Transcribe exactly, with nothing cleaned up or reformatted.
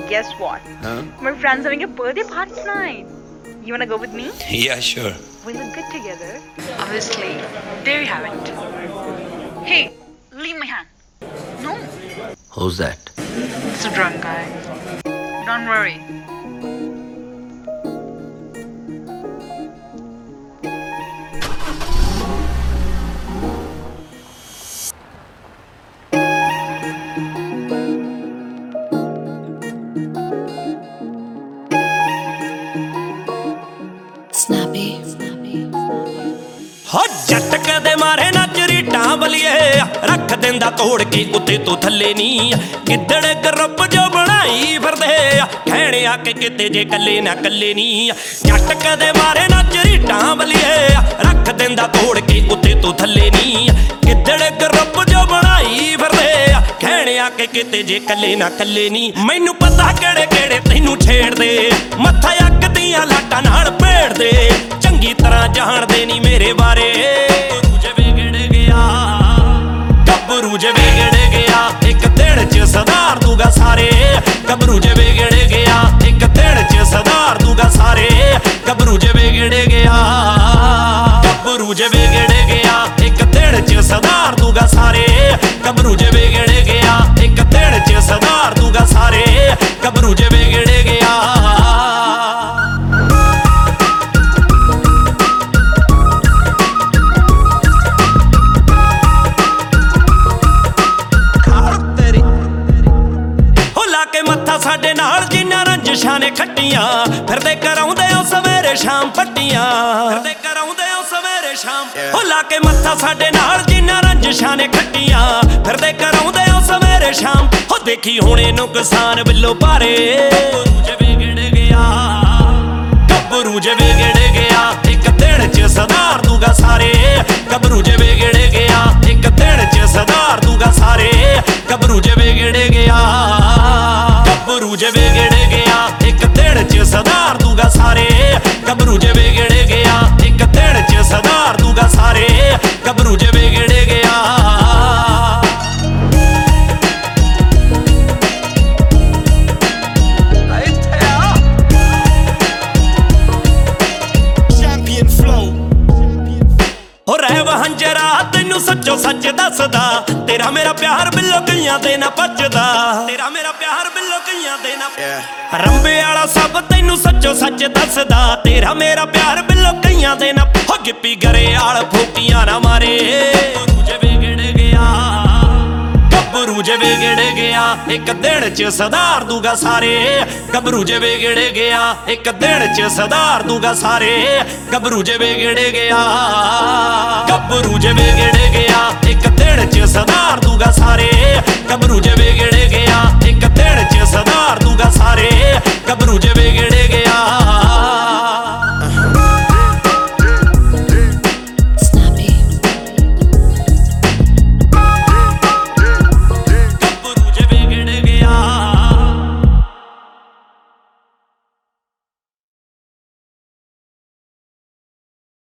guess what? Huh? My friend's having a birthday party tonight. You wanna go with me? Yeah, sure. We look good together. Obviously, there you have it. Hey, leave my hand. No, Who's that? it's a drunk guy. Don't worry. Snappy. ਹੋ ਜੱਟ ਕਦੇ ਮਾਰੇ ਨਾ ਚਰੀਟਾਂ ਬਲੀਏ ਰੱਖ ਦਿੰਦਾ ਤੋੜ ਕੇ ਉੱਤੇ ਤੋਂ ਥੱਲੇ ਨਹੀਂ ਗਿੱਦੜ ਗਰੁੱਪ ਜੋ ਬਣਾਈ ਫਿਰਦੇ ਕਹਿਣੇ ਆ ਕਿ ਕਿਤੇ ਜੇ ਕੱਲੇ ਨਾ ਕੱਲੇ ਨਹੀਂ ਜੱਟ ਕਦੇ ਮਾਰੇ ਨਾ ਚਰੀਟਾਂ ਬਲੀਏ ਰੱਖ ਦਿੰਦਾ ਤੋੜ ਕੇ ਉੱਤੇ ਤੋਂ ਥੱਲੇ ਨਹੀਂ ਗਿੱਦੜ ਗਰੁੱਪ ਜੋ ਬਣਾਈ ਫਿਰਦੇ ਕਹਿਣੇ ਆ ਕਿ ਕਿਤੇ ਜੇ ਕੱਲੇ ਨਾ ਕੱਲੇ ਨਹੀਂ ਮੈਨੂੰ ਪਤਾ ਕਿਹੜੇ ਕਿਹੜੇ ਤੈਨੂੰ ਛੇੜਦੇ ਮੱਥਾ ਅੱਗ ਦੀਆਂ ਲਾਟਾਂ ਨਾਲ ਭੇੜਦੇ ਚੰਗੀ ਤਰ੍ਹਾਂ ਜਾਣਦੇ ਨਹੀਂ ਮੇਰੇ ਬਾਰੇ ਗੱਭਰੂ ਜੇ ਵਿਗੜ ਗਿਆ ਗੱਭਰੂ ਜੇ ਵਿਗੜ ਗਿਆ ਇੱਕ ਦਿਨ ਚ ਸੁਧਾਰ ਦੂਗਾ ਸਾਰੇ ਗੱਭਰੂ ਜੇ ਵਿਗੜ ਗਿਆ ਇੱਕ ਦਿਨ ਚ ਸੁਧਾਰ ਦੂਗਾ ਸਾਰੇ ਗੱਭਰੂ ਜੇ ਵਿਗੜ ਗਿਆ ਗੱਭਰੂ ਜੇ ਵਿਗੜ ਗਿਆ ਇੱਕ ਦਿਨ ਚ ਸੁਧਾਰ ਦੂਗਾ ਸਾਰੇ ਗੱਭਰੂ ਜੇ ਵਿਗੜ ਗਿਆ ਇੱਕ ਦਿਨ ਚ ਸੁਧਾਰ ਦੂਗਾ ਸਾਰੇ ਗੱਭਰੂ ਜੇ ਵਿਗੜ ਗਿਆ ਸਾਡੇ ਨਾਲ ਜਿੰਨਾਂ ਰੰਜਿਸ਼ਾਂ ਨੇ ਖੱਟੀਆਂ ਫਿਰਦੇ ਕਰਾਉਂਦੇ ਉਹ ਸਵੇਰੇ ਸ਼ਾਮ ਪੱਟੀਆਂ ਫਿਰਦੇ ਕਰਾਉਂਦੇ ਉਹ ਸਵੇਰੇ ਸ਼ਾਮ ਹੋ ਲਾ ਕੇ ਮੱਥਾ ਸਾਡੇ ਨਾਲ ਜਿੰਨਾਂ ਰੰਜਿਸ਼ਾਂ ਨੇ ਖੱਟੀਆਂ ਫਿਰਦੇ ਕਰਾਉਂਦੇ ਉਹ ਸਵੇਰੇ ਸ਼ਾਮ ਹੋ ਦੇਖੀ ਹੁਣੇ ਨੁਕਸਾਨ ਬਿੱਲੋ ਭਾਰੇ ਗੱਭਰੂ ਜੇ ਵਿਗੜ ਗਿਆ ਗੱਭਰੂ ਜੇ ਵਿਗੜ ਗਿਆ ਇੱਕ ਦਿਨ ਚ ਸੁਧਾਰ ਦੂਗਾ ਸਾਰੇ ਗੱਭਰੂ ਜੇ ਵਿਗੜ ਗਿਆ ਇੱਕ ਦਿਨ ਚ ਸੁਧਾਰ ਦੂਗਾ ਸਾਰੇ ਗੱਭਰੂ ਜੇ ਵਿਗੜ ਗਿਆ ਗੱਭਰੂ ਜੇ ਵਿਗੜ ਗਿਆ ਇੱਕ ਦਿਨ ਚ ਸੁਧਾਰ ਦੂਗਾ ਸਾਰੇ ਗੱਭਰੂ ਜੇ ਵਿਗੜ ਗਿਆ ਇੱਕ ਦਿਨ ਚ ਸੁਧਾਰ ਦੂਗਾ ਸਾਰੇ ਗੱਭਰੂ ਜੇ ਵਿਗੜ ਗਿਆ ਹੋ ਰਹਿ ਵਹੰਜਰਾ ਤੈਨੂੰ ਸੱਚੋ ਸੱਚ ਦੱਸਦਾ ਤੇਰਾ ਮੇਰਾ ਪਿਆਰ ਬਿੱਲੋ ਕਈਆਂ ਦੇ ਨਾ ਪੱਜਦਾ ਤੇਰਾ ਮੇਰਾ ਪਿਆਰ ਬਿੱਲੋ ਕਈਆਂ ਦੇ ਨਾ ਰੰਬੇ ਵਾਲਾ ਸਭ ਤੈਨੂੰ ਸੱਚੋ ਸੱਚ ਦੱਸਦਾ ਤੇਰਾ ਮੇਰਾ ਪਿਆਰ ਬਿੱਲੋ ਕਈਆਂ ਦੇ ਨਾ ਹੋ ਗਿੱਪੀ ਗਰੇ ਵਾਲ ਫੋਕੀਆਂ ਨਾ ਮਾਰੇ ਗੱਭਰੂ ਜੇ ਵਿਗੜ ਗਿਆ ਗੱਭਰੂ ਜੇ ਵਿਗੜ ਗਿਆ ਇੱਕ ਦਿਨ ਚ ਸੁਧਾਰ ਦੂਗਾ ਸਾਰੇ ਗੱਭਰੂ ਜੇ ਵਿਗੜ ਗਿਆ ਇੱਕ ਦਿਨ ਚ ਸੁਧਾਰ ਦੂਗਾ ਸਾਰੇ ਗੱਭਰੂ ਜੇ ਵਿਗੜ ਗਿਆ ਗੱਭਰੂ ਜੇ ਵਿਗੜ ਗਿਆ ਇੱਕ ਦਿਨ ਚ ਸੁਧਾਰ ਦੂਗਾ ਸਾਰੇ ਗੱਭਰੂ ਜੇ ਵਿਗੜ ਗਿਆ ਇੱਕ ਦਿਨ ਚ ਸੁਧਾਰ ਦੂਗਾ ਸਾਰੇ ਗੱਭਰੂ ਜੇ